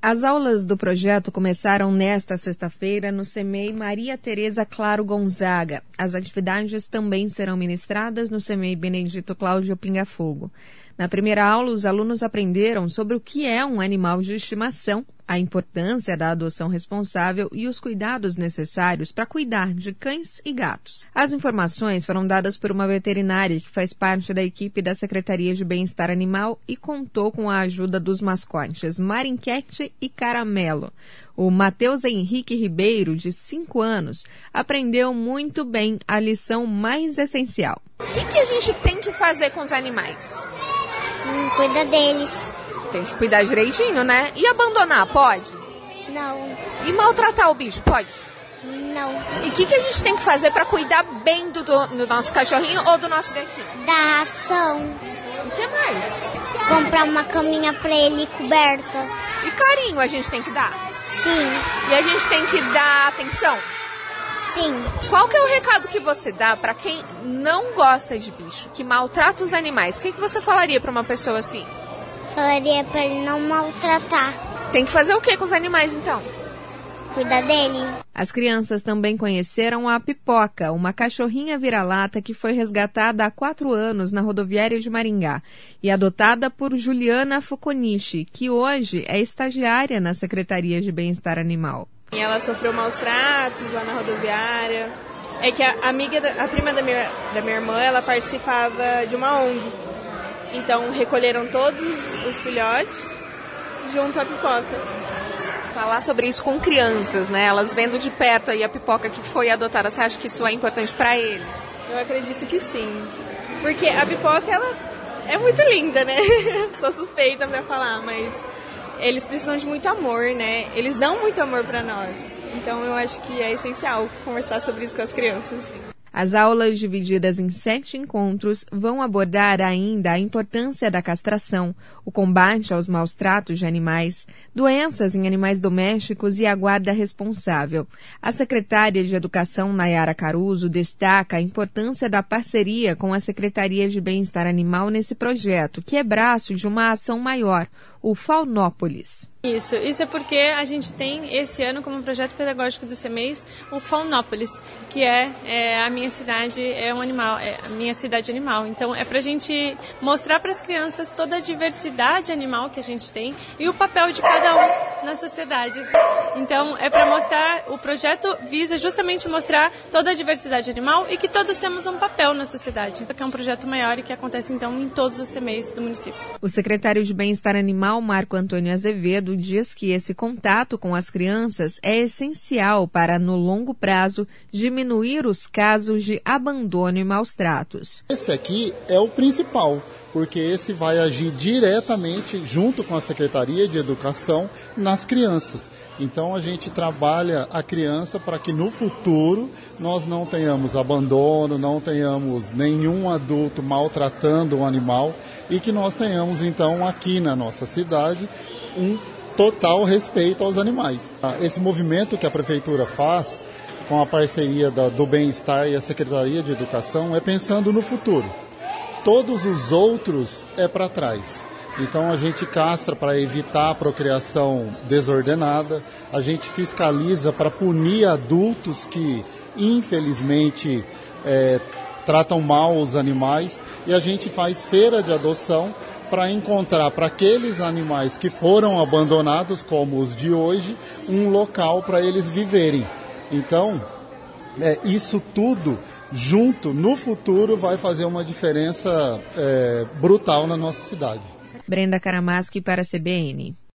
As aulas do projeto começaram nesta sexta-feira no CEMEI Maria Tereza Claro Gonzaga. As atividades também serão ministradas no CEMEI Benedito Cláudio Pingafogo. Na primeira aula, os alunos aprenderam sobre o que é um animal de estimação, a importância da adoção responsável e os cuidados necessários para cuidar de cães e gatos. As informações foram dadas por uma veterinária que faz parte da equipe da Secretaria de Bem-Estar Animal e contou com a ajuda dos mascotes Marinquete e Caramelo. O Matheus Henrique Ribeiro, de 5 anos, aprendeu muito bem a lição mais essencial. O que a gente tem que fazer com os animais? Cuida deles. Tem que cuidar direitinho, né? E abandonar, pode? Não. E maltratar o bicho, pode? Não. E o que a gente tem que fazer para cuidar bem do nosso cachorrinho ou do nosso gatinho? Dar ração. O que mais? Comprar uma caminha para ele coberta. E carinho a gente tem que dar? Sim. E a gente tem que dar atenção? Sim. Qual que é o recado que você dá para quem não gosta de bicho, que maltrata os animais? O que você falaria para uma pessoa assim? Falaria para ele não maltratar. Tem que fazer o que com os animais, então? Cuidar dele. As crianças também conheceram a Pipoca, uma cachorrinha vira-lata que foi resgatada há 4 anos na rodoviária de Maringá e adotada por Juliana Fuconichi, que hoje é estagiária na Secretaria de Bem-Estar Animal. Ela sofreu maus tratos lá na rodoviária. É que a prima da minha irmã, ela participava de uma ONG. Então, recolheram todos os filhotes junto à Pipoca. Falar sobre isso com crianças, né? Elas vendo de perto aí a Pipoca que foi adotada. Você acha que isso é importante para eles? Eu acredito que sim. Porque a Pipoca, ela é muito linda, né? Sou suspeita para falar, mas eles precisam de muito amor, né? Eles dão muito amor para nós. Então, eu acho que é essencial conversar sobre isso com as crianças, sim. As aulas, divididas em 7 encontros, vão abordar ainda a importância da castração, o combate aos maus tratos de animais, doenças em animais domésticos e a guarda responsável. A secretária de Educação, Nayara Caruso, destaca a importância da parceria com a Secretaria de Bem-Estar Animal nesse projeto, que é braço de uma ação maior, o Faunópolis. Isso é porque a gente tem esse ano como projeto pedagógico do CEMEIs o Faunópolis, que é a minha cidade, é a minha cidade animal. Então é pra gente mostrar para as crianças toda a diversidade animal que a gente tem e o papel de cada um na sociedade. Então é para mostrar, o projeto visa justamente mostrar toda a diversidade animal e que todos temos um papel na sociedade, porque é um projeto maior e que acontece então em todos os CEMEIs do município. O secretário de Bem-Estar Animal, Marco Antônio Azevedo, diz que esse contato com as crianças é essencial para, no longo prazo, diminuir os casos de abandono e maus tratos. Esse aqui é o principal, porque esse vai agir diretamente junto com a Secretaria de Educação nas crianças. Então a gente trabalha a criança para que no futuro nós não tenhamos abandono, não tenhamos nenhum adulto maltratando o animal e que nós tenhamos então aqui na nossa cidade um total respeito aos animais. Esse movimento que a Prefeitura faz com a parceria do Bem-Estar e a Secretaria de Educação é pensando no futuro. Todos os outros é para trás. Então a gente castra para evitar a procriação desordenada, a gente fiscaliza para punir adultos que infelizmente tratam mal os animais e a gente faz feira de adoção para encontrar para aqueles animais que foram abandonados, como os de hoje, um local para eles viverem. Então, isso tudo junto, no futuro, vai fazer uma diferença brutal na nossa cidade. Brenda Karamaschi para a CBN.